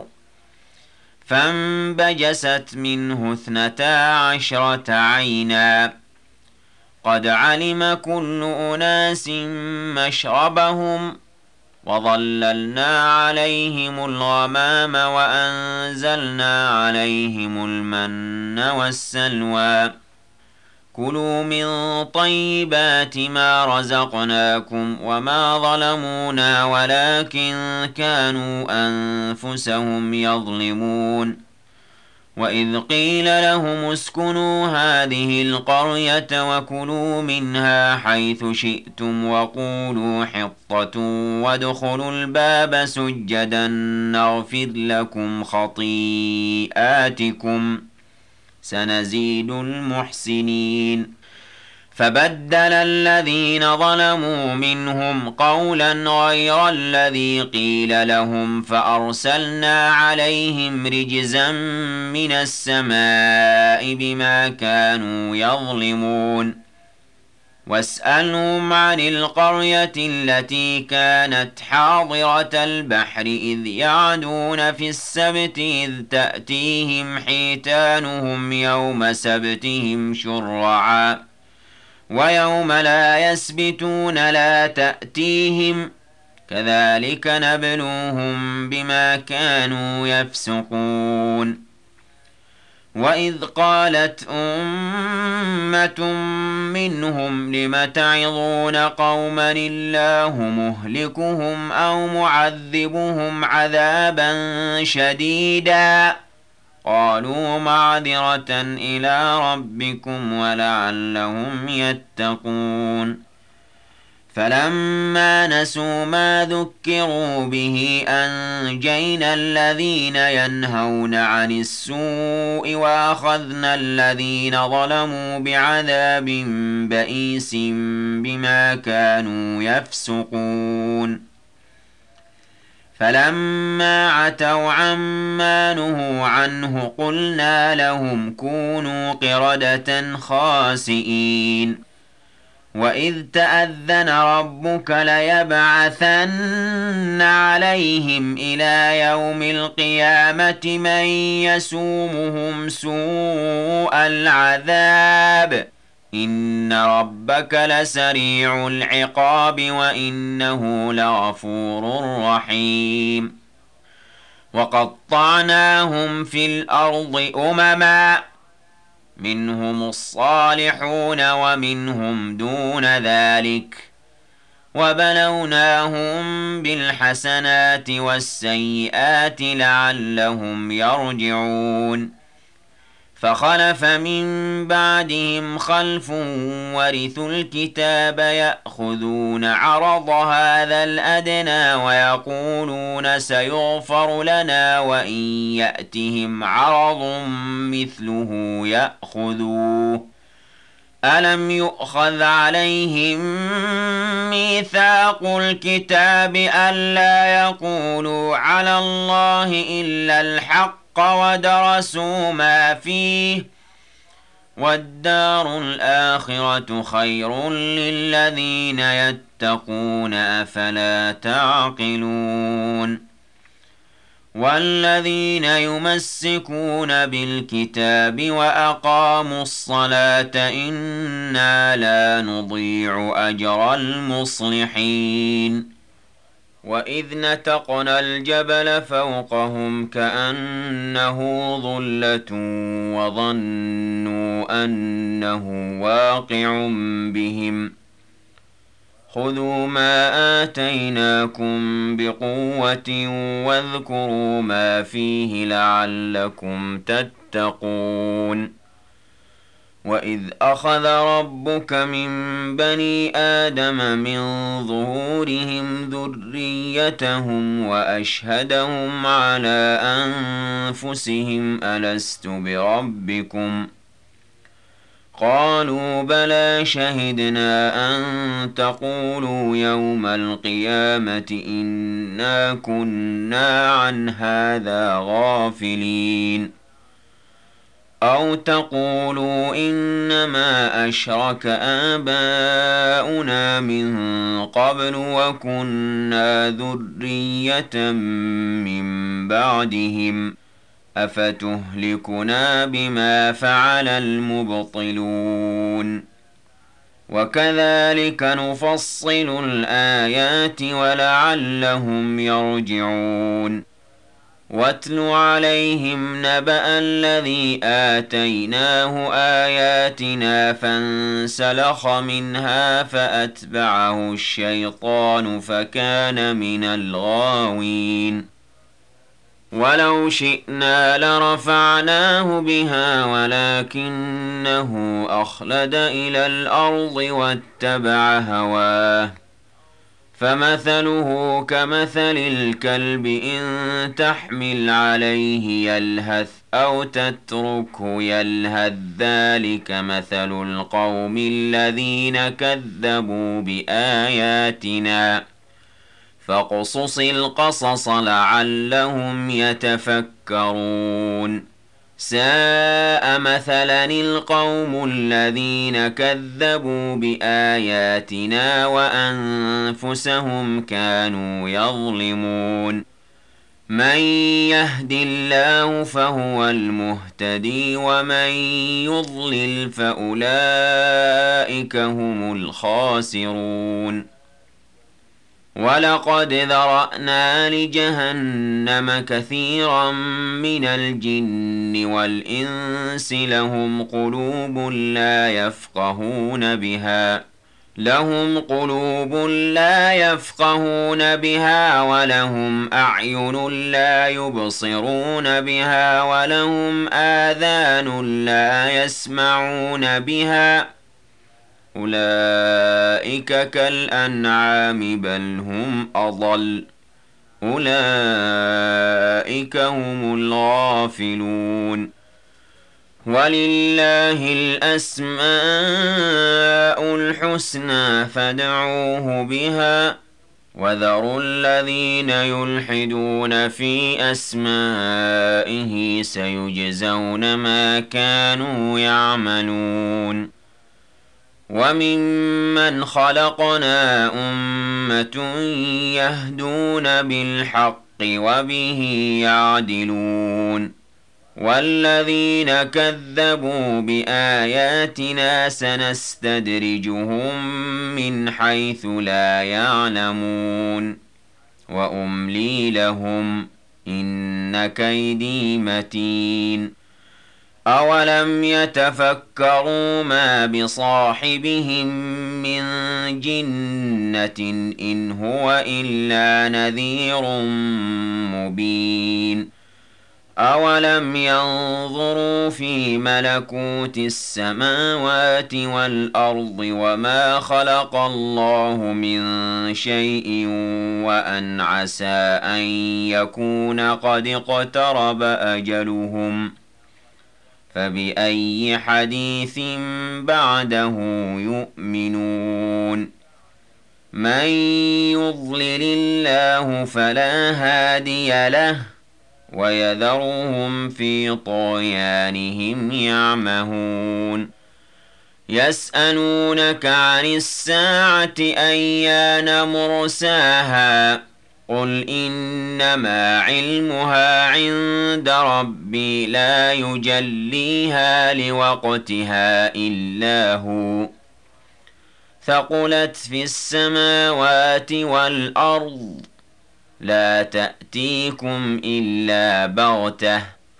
فانبجست منه 12 عينا قد علم كل أناس مشربهم وظللنا عليهم الغمام وأنزلنا عليهم المن والسلوى كلوا من طيبات ما رزقناكم وما ظلمونا ولكن كانوا أنفسهم يظلمون وإذ قيل لهم اسكنوا هذه القرية وكلوا منها حيث شئتم وقولوا حطة وادخلوا الباب سجدا نغفر لكم خطيئاتكم سنزيد المحسنين فبدل الذين ظلموا منهم قولا غير الذي قيل لهم فأرسلنا عليهم رجزا من السماء بما كانوا يظلمون واسألهم عن القرية التي كانت حاضرة البحر إذ يعدون في السبت إذ تأتيهم حيتانهم يوم سبتهم شرعا ويوم لا يسبتون لا تأتيهم كذلك نبلوهم بما كانوا يفسقون وإذ قالت أمة منهم لم تعظون قوما الله مهلكهم أو معذبهم عذابا شديدا قالوا معذرة إلى ربكم ولعلهم يتقون فلما نسوا ما ذكروا به أنجينا الذين ينهون عن السوء وأخذنا الذين ظلموا بعذاب بئيس بما كانوا يفسقون فلما عتوا عما نهوا عنه قلنا لهم كونوا قردة خاسئين وإذ تأذن ربك ليبعثن عليهم إلى يوم القيامة من يسومهم سوء العذاب إن ربك لسريع العقاب وإنه لغفور رحيم وقطعناهم في الأرض أمما منهم الصالحون ومنهم دون ذلك وبلوناهم بالحسنات والسيئات لعلهم يرجعون فخلف من بعدهم خلف ورثوا الكتاب يأخذون عرض هذا الأدنى ويقولون سيغفر لنا وإن يأتهم عرض مثله يأخذوه ألم يؤخذ عليهم ميثاق الكتاب ألا يقولوا على الله إلا الحق ودرسوا ما فيه والدار الآخرة خير للذين يتقون أفلا تعقلون والذين يمسكون بالكتاب وأقاموا الصلاة إنا لا نضيع أجر المصلحين وَإِذْ نَتَقْنَا الْجَبَلَ فَوْقَهُمْ كَأَنَّهُ ظُلَّةٌ وَظَنُّوا أَنَّهُ وَاقِعٌ بِهِمْ خُذُوا مَا آتَيْنَاكُمْ بِقُوَّةٍ وَاذْكُرُوا مَا فِيهِ لَعَلَّكُمْ تَتَّقُونَ وَإِذْ أَخَذَ رَبُّكَ مِنْ بَنِي آدَمَ مِنْ ظُهُورِهِمْ ذُرِّيَّتَهُمْ وَأَشْهَدَهُمْ عَلَى أَنْفُسِهِمْ أَلَسْتُ بِرَبِّكُمْ ۖ قَالُوا بَلَى شَهِدْنَا أَنْ تَقُولُوا يَوْمَ الْقِيَامَةِ إِنَّا كُنَّا عَنْ هَذَا غَافِلِينَ أَوْ تَقُولُوا إِنَّمَا أَشْرَكَ آبَاؤُنَا مِن قَبْلُ وَكُنَّا ذُرِّيَّةً مِّن بَعْدِهِمْ أَفَتُهْلِكُنَا بِمَا فَعَلَ الْمُبْطِلُونَ وَكَذَلِكَ نُفَصِّلُ الْآيَاتِ وَلَعَلَّهُمْ يَرْجِعُونَ وَاتْلُ عَلَيْهِمْ نَبَأَ الَّذِي آتَيْنَاهُ آيَاتِنَا فَانسَلَخَ مِنْهَا فَأَتْبَعَهُ الشَّيْطَانُ فَكَانَ مِنَ الْغَاوِينَ وَلَوْ شِئْنَا لَرَفَعْنَاهُ بِهَا وَلَكِنَّهُ أَخْلَدَ إِلَى الْأَرْضِ وَاتَّبَعَ هَوَاهُ فَمَثَلُهُ كَمَثَلِ الْكَلْبِ إِن تَحْمِلْ عَلَيْهِ يَلْهَثْ أَوْ تَتْرُكْهُ يَلْهَث ذَّلِكَ مَثَلُ الْقَوْمِ الَّذِينَ كَذَّبُوا بِآيَاتِنَا فَاقْصُصِ الْقَصَصَ لَعَلَّهُمْ يَتَفَكَّرُونَ سَاءَ مَثَلًا الْقَوْمُ الَّذِينَ كَذَّبُوا بِآيَاتِنَا وَأَنفُسَهُمْ كَانُوا يَظْلِمُونَ مَن يَهْدِ اللَّهُ فَهُوَ الْمُهْتَدِي وَمَن يُضْلِلْ فَأُولَئِكَ هُمُ الْخَاسِرُونَ وَلَقَدْ ذَرَأْنَا لِجَهَنَّمَ كَثِيرًا مِنَ الْجِنِّ وَالْإِنسِ لَهُمْ قُلُوبٌ لَا يَفْقَهُونَ بِهَا وَلَهُمْ أَعْيُنٌ لَا يُبْصِرُونَ بِهَا وَلَهُمْ آذَانٌ لَا يَسْمَعُونَ بِهَا أُولَئِكَ كَالْأَنْعَامِ بَلْ هُمْ أَضَلُّ أُولَئِكَ هُمُ الْغَافِلُونَ وَلِلَّهِ الْأَسْمَاءُ الْحُسْنَى فَادْعُوهُ بِهَا وَذَرُوا الَّذِينَ يُلْحِدُونَ فِي أَسْمَائِهِ سَيُجْزَوْنَ مَا كَانُوا يَعْمَلُونَ وَمِمَّنْ خَلَقْنَا أُمَّةٌ يَهْدُونَ بِالْحَقِّ وَبِهِ يَعْدِلُونَ وَالَّذِينَ كَذَّبُوا بِآيَاتِنَا سَنَسْتَدْرِجُهُم مِّنْ حَيْثُ لَا يَعْلَمُونَ وَأُمْلِي لَهُمْ إِنَّ كَيْدِي مَتِينٌ أَوَلَمْ يَتَفَكَّرُوا مَا بِصَاحِبِهِم مِّن جِنَّةٍ إِنْ هُوَ إِلَّا نَذِيرٌ مُّبِينٌ أَوَلَمْ يَنظُرُوا فِي مَلَكُوتِ السَّمَاوَاتِ وَالْأَرْضِ وَمَا خَلَقَ اللَّهُ مِن شَيْءٍ وَأَنْ عَسَىٰ أَن يَكُونَ قَدِ اقْتَرَبَ أَجَلُهُمْ فَبِأَيِّ حَدِيثٍ بَعْدَهُ يُؤْمِنُونَ مَن يُضْلِلِ اللَّهُ فَلَا هَادِيَ لَهُ وَيَذَرُهُمْ فِي طُغْيَانِهِمْ يَعْمَهُونَ يَسْأَلُونَكَ عَنِ السَّاعَةِ أَيَّانَ مُرْسَاهَا قُلْ إِنَّمَا عِلْمُهَا عِندَ رَبِّي لَا يُجَلِّيهَا لِوَقْتِهَا إِلَّا هُوَ ثَقُلَتْ فِي السَّمَاوَاتِ وَالْأَرْضِ لا تأتيكم إلا بغتة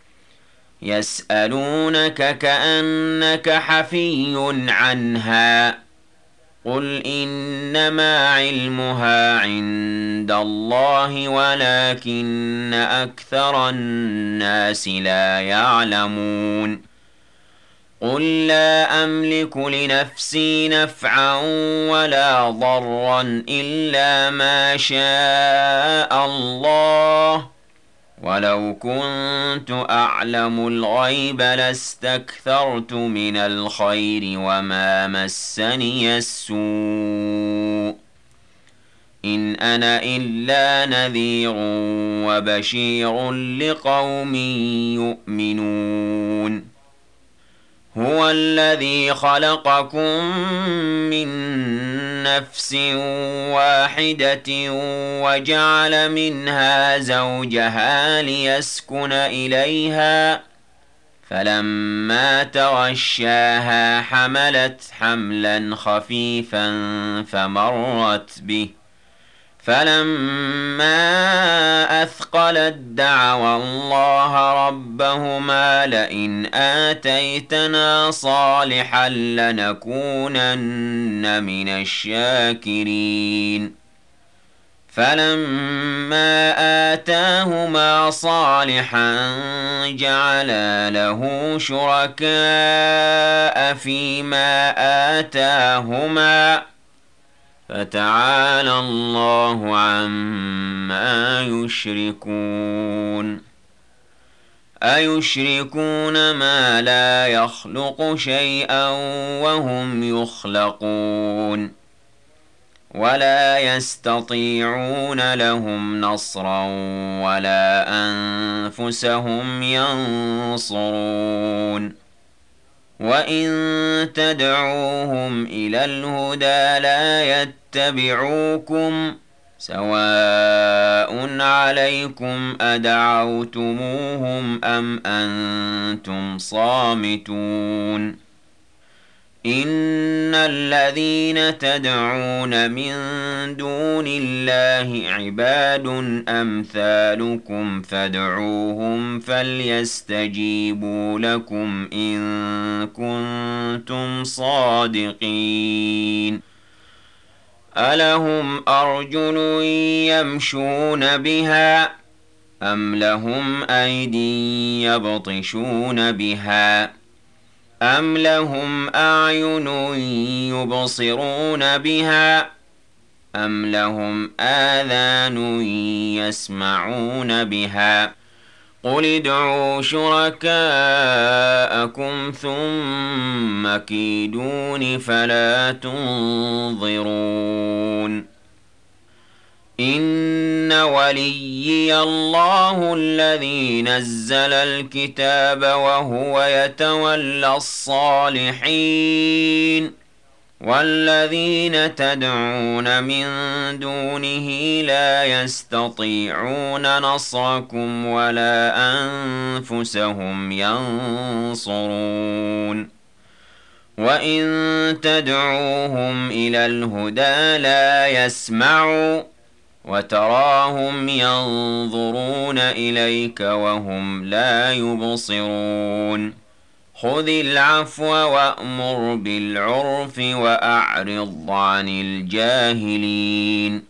يسألونك كأنك حفي عنها قل إنما علمها عند الله ولكن أكثر الناس لا يعلمون قل لا أملك لنفسي نفعا ولا ضرا إلا ما شاء الله ولو كنت أعلم الغيب لاستكثرت من الخير وما مسني السوء إن أنا إلا نذير وبشير لقوم يؤمنون هو الذي خلقكم من نفس واحدة وجعل منها زوجها ليسكن إليها فلما تغشاها حملت حملا خفيفا فمرت به فلما أثقلت دعوا الله ربهما لئن آتيتنا صالحا لنكونن من الشاكرين فلما آتاهما صالحا جعلا له شركاء فيما آتاهما فتعالى الله عما يشركون أيشركون ما لا يخلق شيئا وهم يخلقون ولا يستطيعون لهم نصرا ولا أنفسهم ينصرون وإن تدعوهم إلى الهدى لا يتبعوكم سواء عليكم أدعوتموهم أم أنتم صامتون إن الذين تدعون من دون الله عباد أمثالكم فادعوهم فليستجيبوا لكم إن كنتم صادقين ألهم أرجل يمشون بها أم لهم أيدي يبطشون بها أم لهم أعين يبصرون بها أم لهم آذان يسمعون بها قل ادعوا شركاءكم ثم كيدون فلا تنظرون إن وليي الله الذي نزل الكتاب وهو يتولى الصالحين والذين تدعون من دونه لا يستطيعون نصركم ولا أنفسهم ينصرون وإن تدعوهم إلى الهدى لا يسمعوا وتراهم ينظرون إليك وهم لا يبصرون خذ العفو وأمر بالعرف وأعرض عن الجاهلين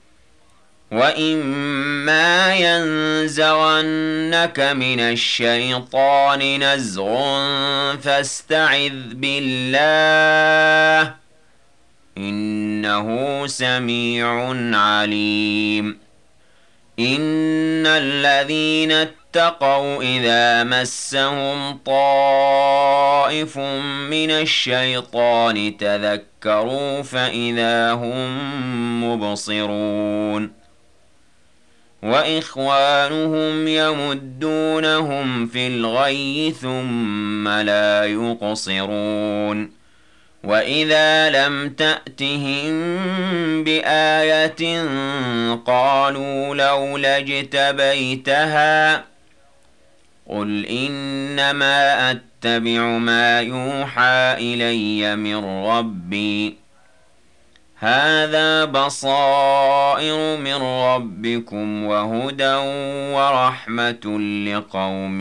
وإما ينزغنك من الشيطان نزغ فاستعذ بالله إنه سميع عليم إن الذين اتقوا إذا مسهم طائف من الشيطان تذكروا فإذا هم مبصرون وإخوانهم يمدونهم في الغي ثم لا يقصرون وإذا لم تأتهم بآية قالوا لولا اجتبيتها قل إنما أتبع ما يوحى إلي من ربي هَٰذَا بَصَائِرُ مِن رَّبِّكُمْ وَهُدًى وَرَحْمَةٌ لِّقَوْمٍ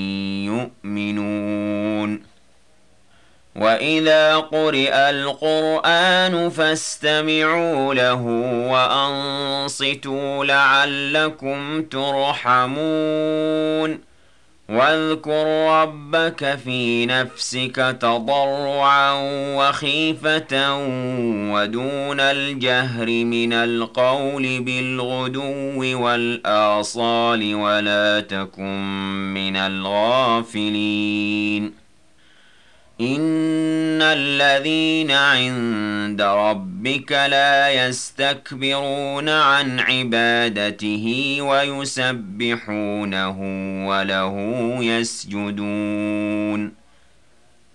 يُؤْمِنُونَ وَإِذَا قُرِئَ الْقُرْآنُ فَاسْتَمِعُوا لَهُ وَأَنصِتُوا لَعَلَّكُمْ تُرْحَمُونَ وَاذْكُر رَّبَّكَ فِي نَفْسِكَ تَضَرُّعًا وَخِيفَةً وَدُونَ الْجَهْرِ مِنَ الْقَوْلِ بِالْغُدُوِّ وَالْآصَالِ وَلَا تَكُن مِّنَ الْغَافِلِينَ إِنَّ الَّذِينَ عِندَ رَبِّكَ لَا يَسْتَكْبِرُونَ عَنْ عِبَادَتِهِ وَيُسَبِّحُونَهُ وَلَهُ يَسْجُدُونَ